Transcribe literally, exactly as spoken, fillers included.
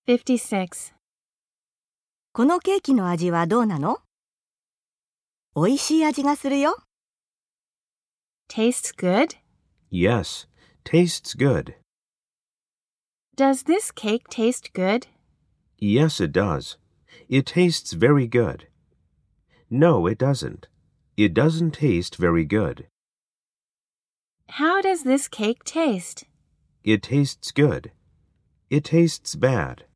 fifty-six. このケーキの味はどうなの？おいしい味がするよ。 Tastes good? Yes, tastes good. Does this cake taste good? Yes, it does. It tastes very good. No, it doesn't. It doesn't taste very good. How does this cake taste? It tastes good. It tastes bad.